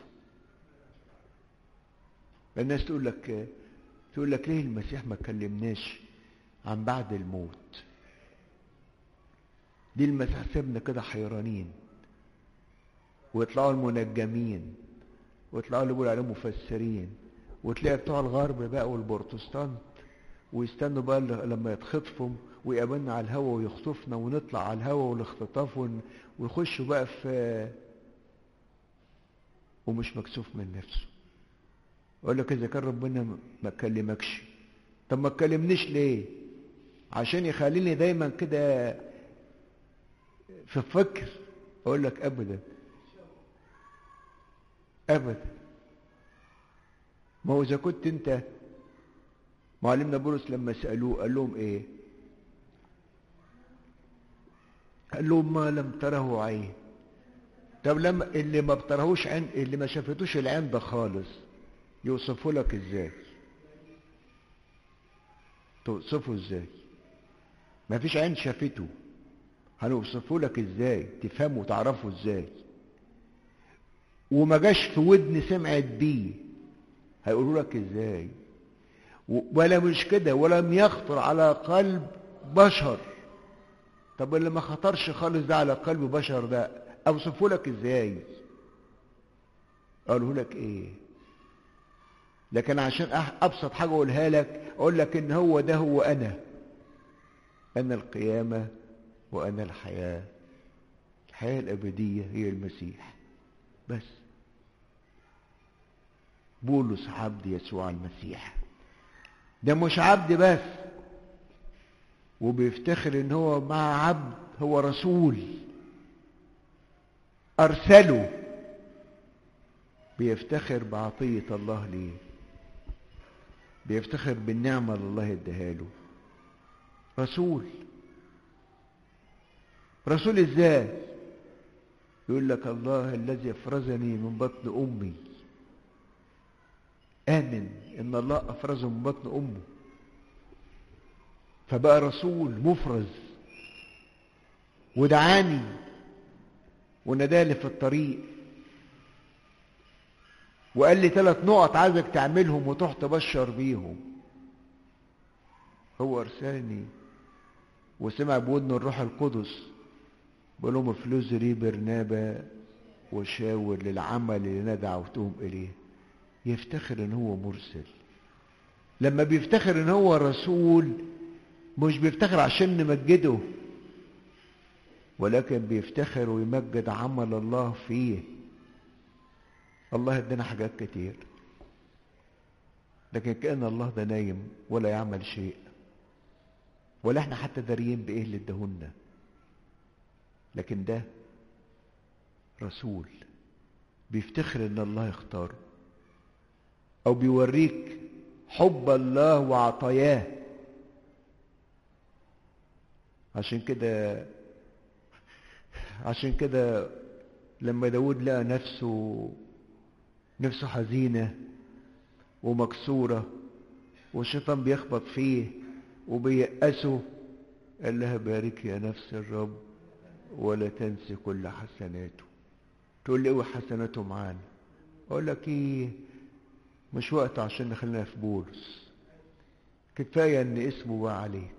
الناس تقول لك ليه المسيح ما كلمناش عن بعد الموت؟ دي المسيح سيبنا كده حيرانين، ويطلعوا المنجمين ويطلعوا اللي بيقولوا عليهم مفسرين وتلاقي بتوع الغرب بقى والبروتستانت ويستنوا بقى لما يتخطفوا ويقابلنا على الهوا ويخطفنا ونطلع على الهوا والاختطاف ويخشوا بقى في، ومش مكسوف من نفسه. اقول لك اذا كان ربنا ما كلمكش، طب ما تكلمنيش ليه؟ عشان يخليني دايما كده في الفكر. اقول لك ابدا ابدا. ما هو اذا كنت انت، معلمنا بولس لما سالوه قال لهم ايه؟ قال لهم ما لم تره عين. طب لما اللي ما بترهوش عين، اللي ما شافتوش العين ده خالص، يوصفه لك ازاي؟ توصفه ازاي؟ ما فيش عين شافته، هنوصفه لك ازاي؟ تفهمه وتعرفه ازاي؟ وما جاش في ودن سمعت بيه، هيقولوا لك ازاي؟ ولا مش كده، ولم يخطر على قلب بشر. طب اللي ما خطرش خالص ده على قلب بشر ده اوصفه لك ازاي؟ اقوله لك ايه؟ لكن عشان ابسط حاجه اقولها لك، اقول لك ان هو ده هو انا القيامه وانا الحياه. الحياه الابديه هي المسيح بس. بولس عبد يسوع المسيح، ده مش عبد بس وبيفتخر ان هو مع عبد، هو رسول ارسله. بيفتخر بعطيه الله ليه؟ بيفتخر بالنعمه اللي الله اداها له. رسول ازاي؟ يقول لك الله الذي افرزني من بطن امي. امن ان الله افرزه من بطن امه، فبقى رسول مفرز، ودعاني ونادالي في الطريق وقال لي 3 نقط عايزك تعملهم وتروح تبشر بيهم. هو ارسلني وسمع بودن الروح القدس بقول لهم افلزري برنابا وشاور للعمل اللي انا دعوتهم اليه. يفتخر ان هو مرسل. لما بيفتخر ان هو رسول مش بيفتخر عشان نمجده، ولكن بيفتخر ويمجد عمل الله فيه. الله ادانا حاجات كتير، لكن كأن الله ده نايم ولا يعمل شيء، ولا احنا حتى داريين بايه اللي اداهولنا. لكن ده رسول بيفتخر ان الله اختاره، او بيوريك حب الله وعطاياه. عشان كده لما داود لقى نفسه حزينة ومكسورة والشيطان بيخبط فيه وبييأسه، قال لها بارك يا نفس الرب ولا تنسي كل حسناته. تقول لي ايه حسناته معانا؟ اقول لك ايه، مش وقت عشان نخلينا في بولس. كفاية ان اسمه بقى عليك،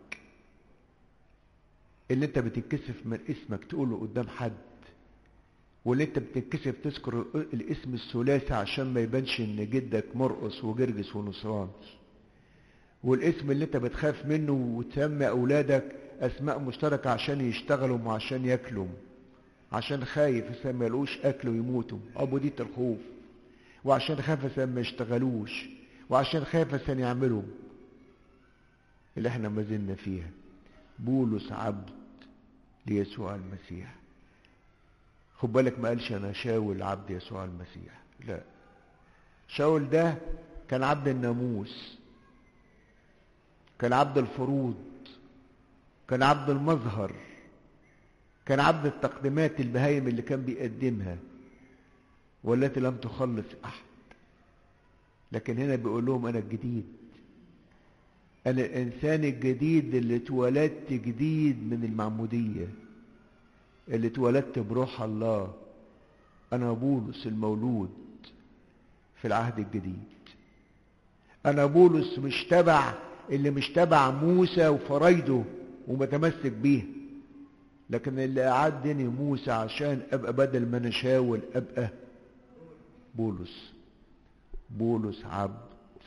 اللي انت بتتكسف من اسمك تقوله قدام حد، واللي انت بتتكسف تذكر الاسم الثلاثي عشان ما يبانش ان جدك مرقس وجرجس ونصران، والاسم اللي انت بتخاف منه وتسمي اولادك اسماء مشتركة عشان يشتغلوا وعشان ياكلوا، عشان خايف ما يلقوش اكل ويموتوا، عبودية الخوف، وعشان خايف ما يشتغلوش، وعشان خايف يعملوا اللي احنا ما زلنا فيها. بولس عبد ليسوع المسيح. خد بالك ما قالش انا شاول عبد يسوع المسيح، لا. شاول ده كان عبد الناموس، كان عبد الفروض، كان عبد المظهر، كان عبد التقديمات البهايم اللي كان بيقدمها والتي لم تخلص احد. لكن هنا بيقول لهم انا الجديد، انا الانسان الجديد اللي اتولدت جديد من المعمودية، اللي اتولدت بروح الله. انا بولس المولود في العهد الجديد. انا بولس اللي مش تبع موسى وفرايده ومتمسك بيه، لكن اللي اعدني موسى عشان ابقى بدل ما انا شاول ابقى بولس. بولس عبد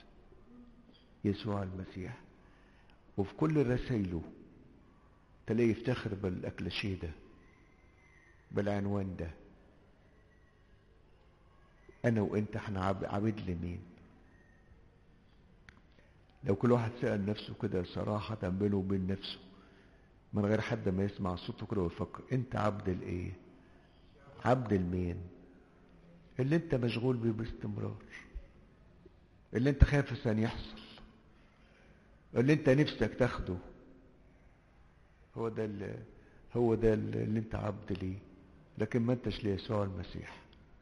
يسوع المسيح. وفي كل رسائله تلاقي يفتخر بالاكلاشيه ده، بالعنوان ده: انا وانت احنا عبيد لمين؟ لو كل واحد سأل نفسه كده صراحة بينه وبين نفسه من غير حد ما يسمع صوته كده ويفكر: انت عبد الايه؟ عبد المين؟ اللي انت مشغول بيه باستمرار، اللي انت خايف ان يحصل، اللي انت نفسك تاخده، هو ده اللي انت عبد ليه، لكن ما انتش ليسوع المسيح.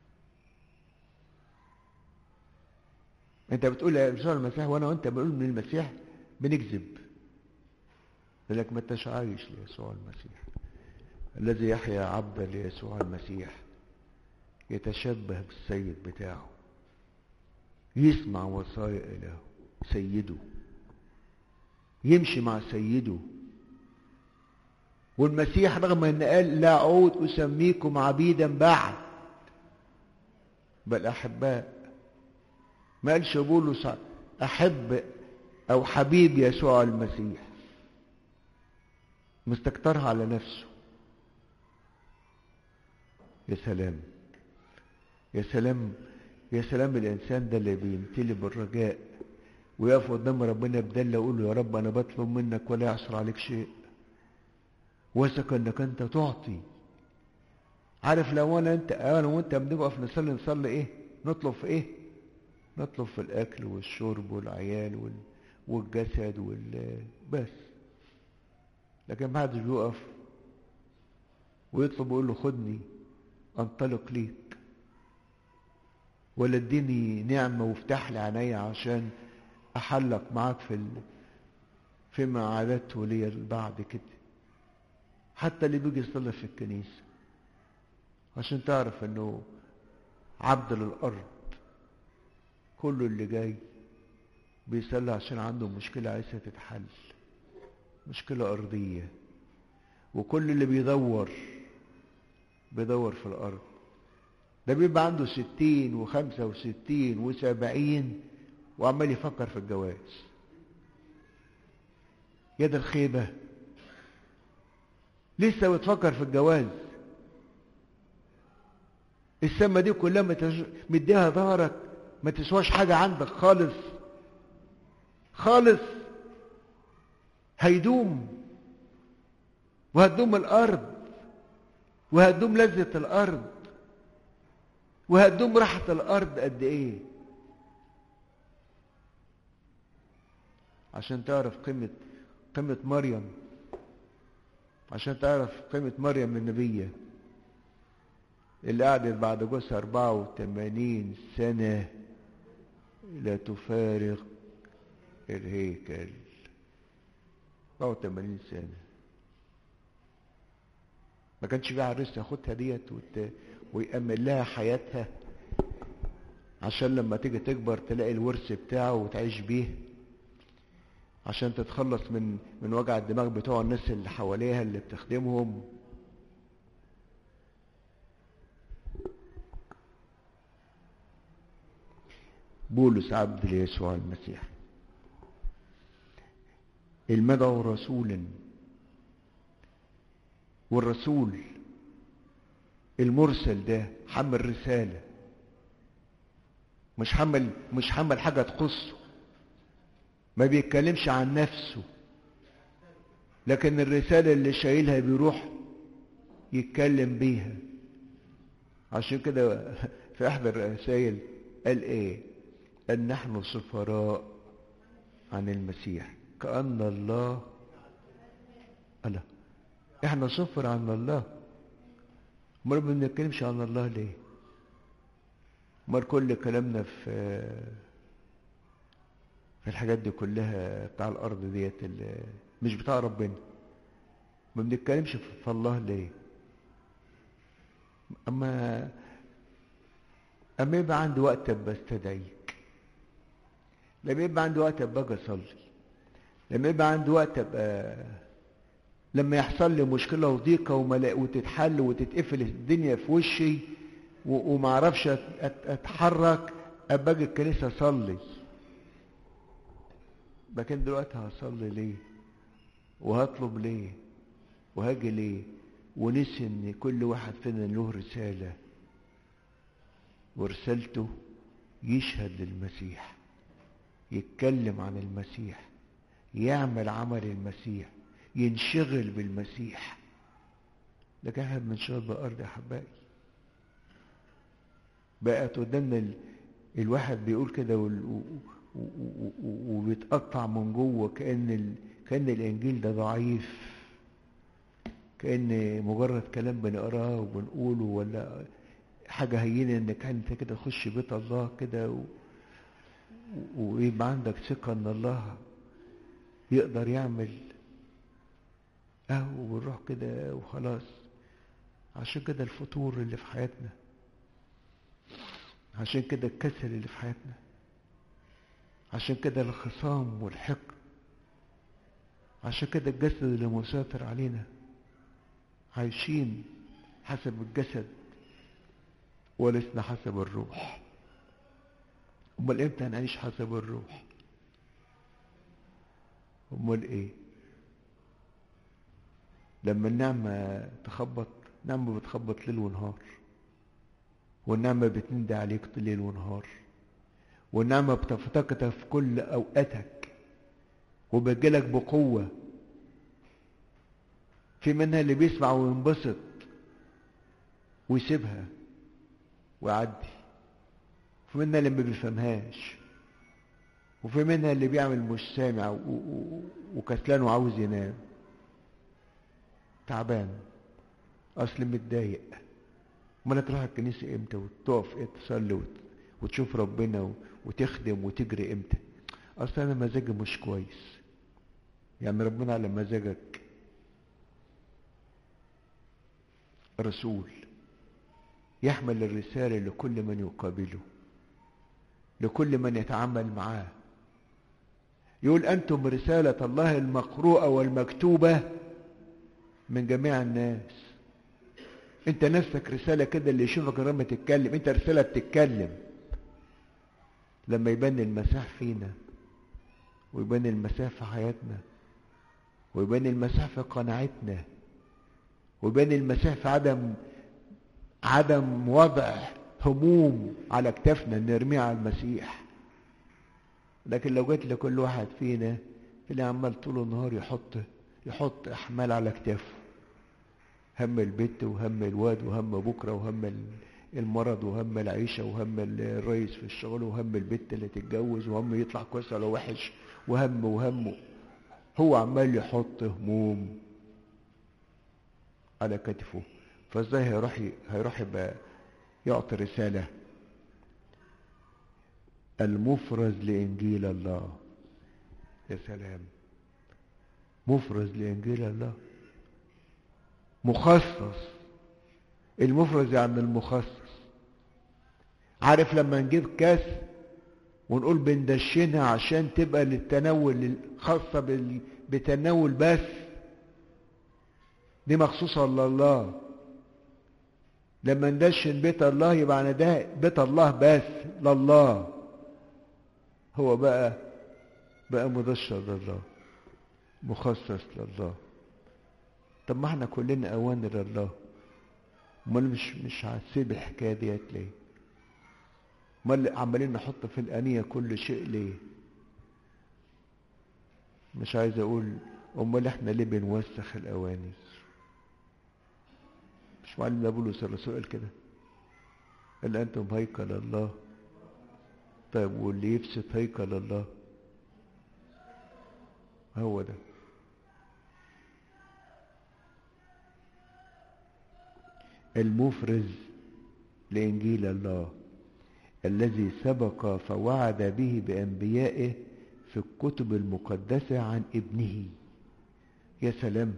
انت بتقول يسوع المسيح وانا وانت بنقول من المسيح، بنكذب، لانك ما انتش عايش ليسوع المسيح. الذي يحيا عبدا ليسوع المسيح يتشبه بالسيد بتاعه، يسمع وصايا إلهه سيده، يمشي مع سيده. والمسيح رغم ان قال: لا أعود أسميكم عبيدا بعد بل أحباء، ما قالش بولس أحب أو حبيب يسوع المسيح، مستكترها على نفسه. يا سلام يا سلام يا سلام الإنسان ده اللي بيمتلي بالرجاء ويقف قدام ربنا بدل يقول له: يا رب أنا بطلب منك ولا يعصر عليك شيء، واثق انك انت تعطي. عارف لو انا وانت بنقف نصلي ايه؟ نطلب في ايه؟ نطلب في الاكل والشرب والعيال والجسد بس. لكن ما حدش بيقف ويطلب ويقول له: خدني انطلق ليك، ولا اديني نعمه وافتح لي عينيا عشان احلق معاك فيما عادته لي بعد كده. حتى اللي بيجي يصلي في الكنيسة عشان تعرف انه عبد للارض، كله اللي جاي بيصلي عشان عنده مشكلة عايزة تتحل، مشكلة ارضية. وكل اللي بيدور في الارض ده بيبقى عنده 60 و65 و70 وعمال يفكر في الجواز. يا ده الخيبة، لسه بتفكر في الجواز؟ السما دي كلها مديها ظهرك، ما تسواش حاجة عندك خالص خالص. هيدوم، وهتدوم الأرض، وهتدوم لذة الأرض، وهتدوم راحة الأرض قد إيه؟ عشان تعرف قيمة مريم، عشان تعرف قيمة مريم النبية اللي قعدت بعد جوزها 84 سنة لا تفارق الهيكل. 84 سنة ما كانش فيها عريس ياخدها ديت ويأمن لها حياتها عشان لما تيجي تكبر تلاقي الورث بتاعه وتعيش بيه، عشان تتخلص من وجع الدماغ بتوع الناس اللي حواليها اللي بتخدمهم. بولس عبد ليسوع المسيح، المدعو رسولا، والرسول المرسل ده حمل رسالة، مش حمل حاجة تخصه، ما بيتكلمش عن نفسه، لكن الرسالة اللي شايلها بيروح يتكلم بيها. عشان كده في احد الرسائل قال ايه؟ ان نحن سفراء عن المسيح كأن الله ألا احنا سفر عن الله. ما بنتكلمش عن الله ليه؟ ما كل كلامنا في الحاجات دي كلها بتاع الارض ديت مش بتاع ربنا. ما بنتكلمش في الله ليه؟ اما يبقى عندي وقت ابقى استدعيك، لما يبقى عندي وقت ابقى اصلي، لما يبقى عندي وقت ابقى لما يحصل لي مشكله وضيقه وتتحل وتتقفل الدنيا في وشي وما اعرفش اتحرك، ابقى اجي الكنيسه اصلي. لكن دلوقتي هصلي ليه وهطلب ليه وهاجي ليه؟ ونسي ان كل واحد فينا له رسالة، ورسالته يشهد للمسيح، يتكلم عن المسيح، يعمل عمل المسيح، ينشغل بالمسيح. لكن احنا بننشغل بالارض يا حبايبي. بقت قدامنا الواحد بيقول كده وبيتقطع من جوه، كأن الانجيل ده ضعيف، كأن مجرد كلام بنقراه وبنقوله، ولا حاجة هينة انك انت كده تخش بيت الله كده ويبقى عندك ثقة ان الله يقدر يعمل وبنروح كده وخلاص. عشان كده الفتور اللي في حياتنا، عشان كده الكسل اللي في حياتنا، عشان كده الخصام والحقد، عشان كده الجسد اللي مسيطر علينا. عايشين حسب الجسد ولسنا حسب الروح. امال امتى هنعيش حسب الروح؟ امال ايه؟ لما النعمة تخبط. نعمة بتخبط ليل ونهار، والنعمة بتندى عليك ليل ونهار، والنعمة بتفتقدها في كل اوقاتك وبتجيلك بقوة. في منها اللي بيسمع وينبسط ويسيبها ويعدي، وفي منها اللي ما بيفهمهاش، وفي منها اللي بيعمل مش سامع وكسلان وعاوز ينام، تعبان، اصل متضايق. امال تروح الكنيسه امتى وتقف تصلي وتشوف ربنا وتخدم وتجري امتى؟ اصل انا مزاجي مش كويس. يعني ربنا على مزاجك. رسول يحمل الرسالة لكل من يقابله، لكل من يتعامل معاه. يقول أنتم رسالة الله المقروءة والمكتوبة من جميع الناس. انت نفسك رسالة كده، اللي يشوفك لما تتكلم انت رسالة بتتكلم. لما يبان المسيح فينا، ويبان المسيح في حياتنا، ويبان المسيح في قناعتنا، ويبان المسيح في عدم وضع هموم على كتافنا نرميها على المسيح. لكن لو جيت لكل واحد فينا اللي عمال طول النهار يحط احمال على كتافه، هم البيت وهم الواد وهم بكره وهم المرض وهم العيشه وهم الرئيس في الشغل وهم البيت اللي تتجوز وهم يطلع كويس ولا وحش وهم هو عمال يحط هموم على كتفه. فازاي هيروح يبقى يعطي رساله؟ المفرز لإنجيل الله. يا سلام، مفرز لإنجيل الله، مخصص. المفرز يعني المخصص. عارف لما نجيب كاس ونقول بندشنها عشان تبقى للتناول، خاصة بتناول بس، دي مخصوصة لله. لما ندشن بيت الله يبقى أنا ده بيت الله بس لله. هو بقى مدشر لله، مخصص لله. طب ما احنا كلنا اوانر لله. امال مش هتسيب الحكايه ديت ليه؟ امال عمالين نحط في الانيه كل شيء ليه؟ مش عايز اقول امال احنا ليه بنوسخ الاواني؟ مش معلم بولس الرسول قال كده؟ قال انتم هيكل الله. طيب واللي يفسد هيكل الله هو ده. المفرز لإنجيل الله الذي سبق فوعد به بأنبيائه في الكتب المقدسة عن ابنه. يا سلام،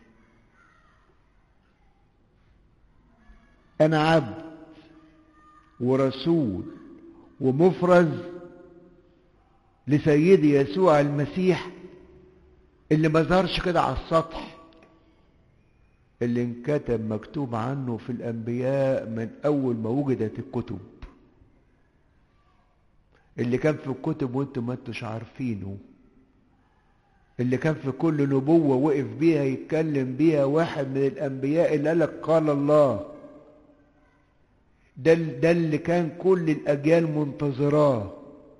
أنا عبد ورسول ومفرز لسيدي يسوع المسيح، اللي ما ظهرش كده على السطح، اللي انكتب مكتوب عنه في الأنبياء من أول ما وجدت الكتب، اللي كان في الكتب وانتم ما انتوش عارفينه، اللي كان في كل نبوة وقف بيها يتكلم بيها واحد من الأنبياء اللي قالك قال الله. ده اللي كان كل الأجيال منتظراه.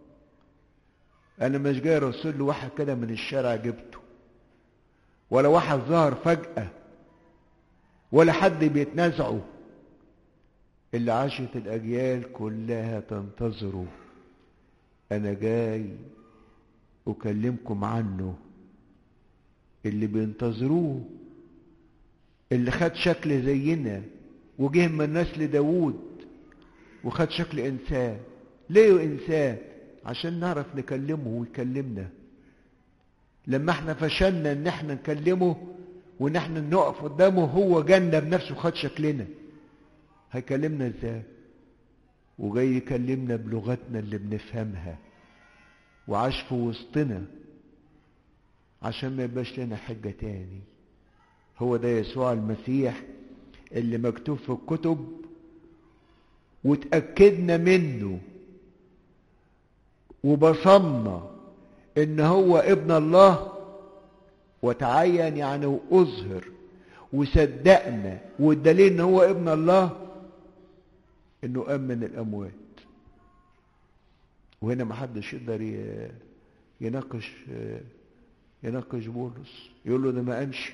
أنا مش جاي رسول له واحد كده من الشارع جبته، ولا واحد ظهر فجأة، ولا حد بيتنازعه. اللي عاشت الأجيال كلها تنتظره. أنا جاي أكلمكم عنه، اللي بينتظروه، اللي خد شكل زينا وجه من نسل داوود وخد شكل إنسان. ليه إنسان؟ عشان نعرف نكلمه ويكلمنا. لما احنا فشلنا ان احنا نكلمه وان احنا نقف قدامه، هو جالنا بنفسه خد شكلنا، هيكلمنا ازاي؟ وجاي يكلمنا بلغتنا اللي بنفهمها، وعاش في وسطنا عشان ما يبقاش لنا حجة تاني. هو ده يسوع المسيح اللي مكتوب في الكتب وتأكدنا منه وبصمنا ان هو ابن الله، وتعين يعني واظهر وصدقنا، والدليل ان هو ابن الله انه قام من الاموات. وهنا محدش يقدر يناقش بولس، يقول له ده ما قامش،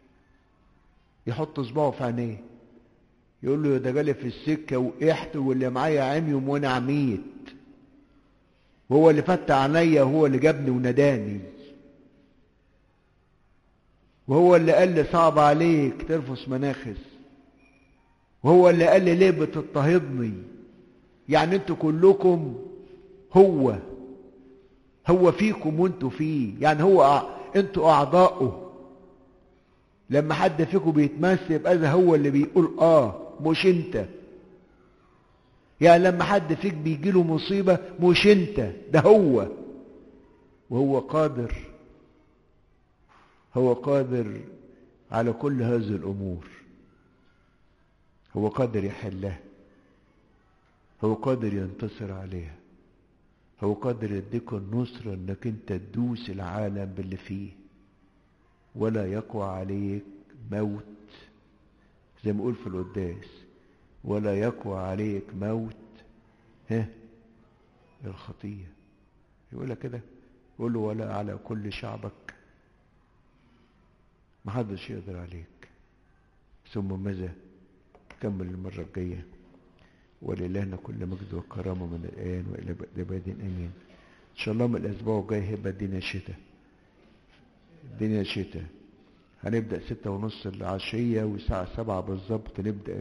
يحط صباعه في عينيه يقول له ده جالي في السكه وقحت واللي معايا عميهم وانا عميت، وهو اللي فتح عينيا وهو اللي جابني وناداني، وهو اللي قال لي صعب عليك ترفس مناخس، وهو اللي قال لي ليه بتضطهدني. يعني انتوا كلكم هو فيكم وانتوا فيه، يعني انتوا اعضاؤه. لما حد فيكم بيتمس يبقى ده هو اللي بيقول مش انت. يعني لما حد فيك بيجيله مصيبة مش انت، ده هو. وهو قادر على كل هذه الامور. هو قادر يحلها، هو قادر ينتصر عليها، هو قادر يديك النصرة انك انت تدوس العالم باللي فيه، ولا يقوى عليك موت. زي ما يقول في القداس، ولا يقوى عليك موت الخطية. يقول لك كده، يقول له ولا على كل شعبك، محدش يقدر عليك. ثم ماذا؟ كمل المرة الجاية. ولله كل مجد وكرامة من الآن وإلى أبد آمين. إن شاء الله من الأسبوع الجاي هيبقى الدنيا شتاء. هنبدأ 6:30 العشية، والساعة 7 بالظبط نبدأ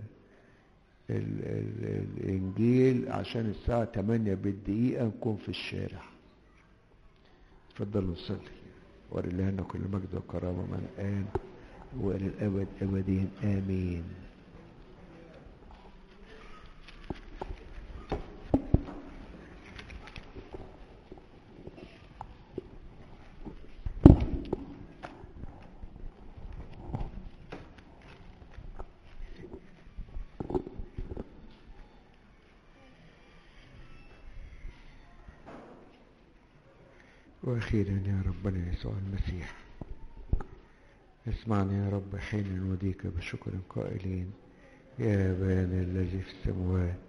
الإنجيل، عشان الساعة 8 بالدقيقة نكون في الشارع. تفضلوا نصلي. ولله كل مجد وكرامة من الآن وإلى الأبد أبدين آمين. وأخيرا يا ربنا يسوع المسيح، اسمعنا يا رب حين نوديك بشكر قائلين: يا أبانا الذي في السماوات